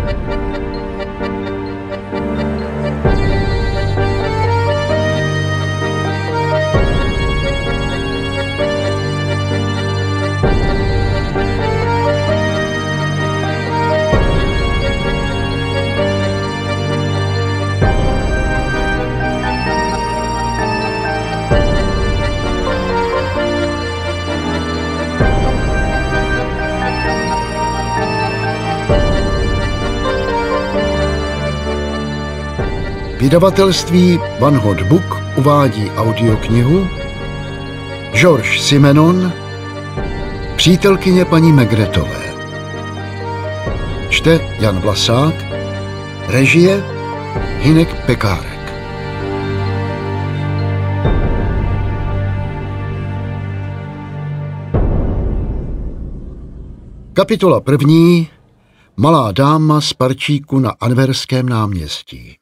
Vydavatelství Van Hot Book uvádí audioknihu Georges Simenon, Přítelkyně paní Maigretové. Čte Jan Vlasák, režie Hynek Pekárek. Kapitola 1. Malá dáma z parčíku na Anverském náměstí.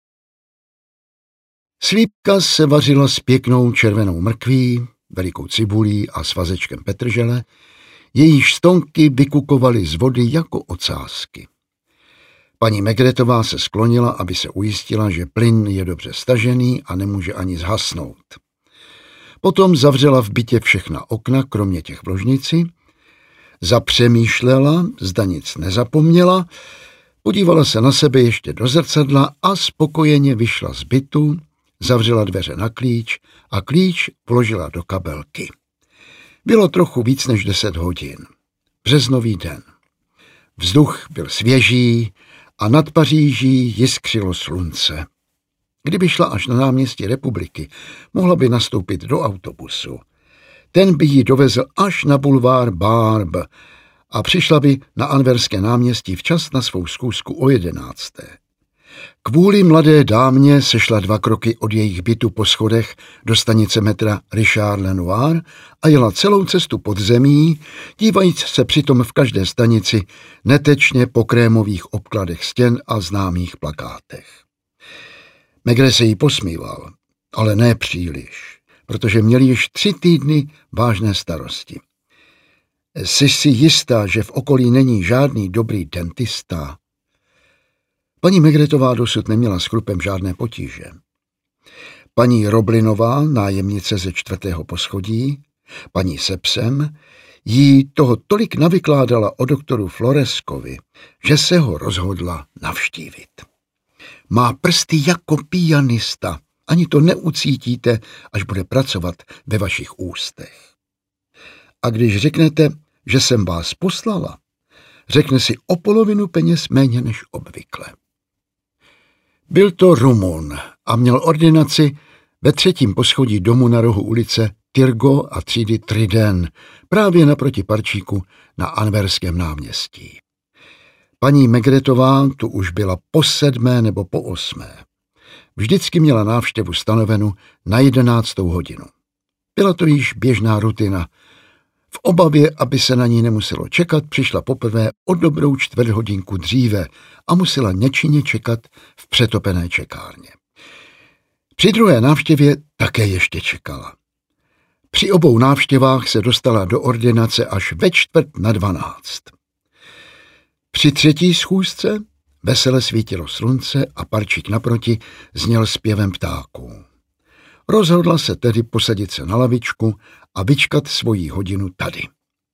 Slípka se vařila s pěknou červenou mrkví, velikou cibulí a svazečkem petržele, jejíž stonky vykukovaly z vody jako ocásky. Paní Maigretová se sklonila, aby se ujistila, že plyn je dobře stažený a nemůže ani zhasnout. Potom zavřela v bytě všechna okna, kromě těch v ložnici, zapřemýšlela, zda nic nezapomněla, podívala se na sebe ještě do zrcadla a spokojeně vyšla z bytu, zavřela dveře na klíč a klíč vložila do kabelky. Bylo trochu víc než 10 hodin. Březnový den. Vzduch byl svěží a nad Paříží jiskřilo slunce. Kdyby šla až na náměstí Republiky, mohla by nastoupit do autobusu. Ten by ji dovezl až na bulvár Barbe a přišla by na Anverské náměstí včas na svou schůzku o 11. Kvůli mladé dámě sešla 2 kroky od jejich bytu po schodech do stanice metra Richard Lenoir a jela celou cestu pod zemí, dívajíc se přitom v každé stanici netečně po krémových obkladech stěn a známých plakátech. Maigret se jí posmíval, ale ne příliš, protože měl již 3 týdny vážné starosti. Jsi si jistá, že v okolí není žádný dobrý dentista? Paní Maigretová dosud neměla s chrupem žádné potíže. Paní Roblinová, nájemnice ze 4. poschodí, paní Sepsem, jí toho tolik navykládala o doktoru Floreskovi, že se ho rozhodla navštívit. Má prsty jako pianista, ani to neucítíte, až bude pracovat ve vašich ústech. A když řeknete, že jsem vás poslala, řekne si o polovinu peněz méně než obvykle. Byl to Rumun a měl ordinaci ve 3. poschodí domu na rohu ulice Turgot a třídy Trident, právě naproti parčíku na Anverském náměstí. Paní Maigretová tu už byla po 7. nebo po 8. Vždycky měla návštěvu stanovenu na 11. hodinu. Byla to již běžná rutina. V obavě, aby se na ní nemuselo čekat, přišla poprvé o dobrou 4 hodinku dříve a musela nečinně čekat v přetopené čekárně. Při druhé návštěvě také ještě čekala. Při obou návštěvách se dostala do ordinace až ve 11:45. Při 3. schůzce vesele svítilo slunce a parčík naproti zněl zpěvem ptáků. Rozhodla se tedy posadit se na lavičku a vyčkat svoji hodinu tady.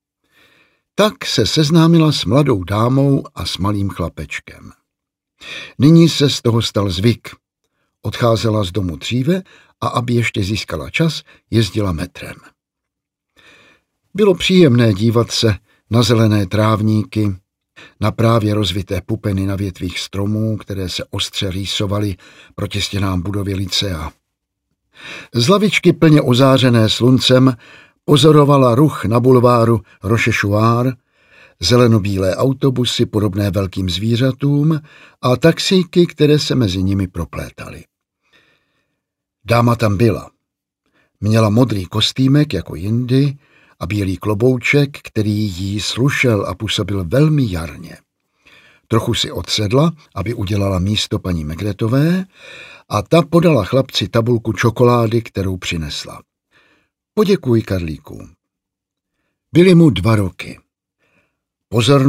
Tak se seznámila s mladou dámou a s malým chlapečkem. Nyní se z toho stal zvyk. Odcházela z domu dříve a aby ještě získala čas, jezdila metrem. Bylo příjemné dívat se na zelené trávníky, na právě rozvité pupeny na větvích stromů, které se ostře rýsovaly proti stěnám budovy lycea. Z lavičky plně ozářené sluncem pozorovala ruch na bulváru Rochechouart, zelenobílé autobusy podobné velkým zvířatům a taxíky, které se mezi nimi proplétaly. Dáma tam byla. Měla modrý kostýmek jako jindy a bílý klobouček, který jí slušel a působil velmi jarně. Trochu si odsedla, aby udělala místo paní Maigretové, a ta podala chlapci tabulku čokolády, kterou přinesla. Poděkuj, Karlíku. Byly mu 2 roky. Pozornost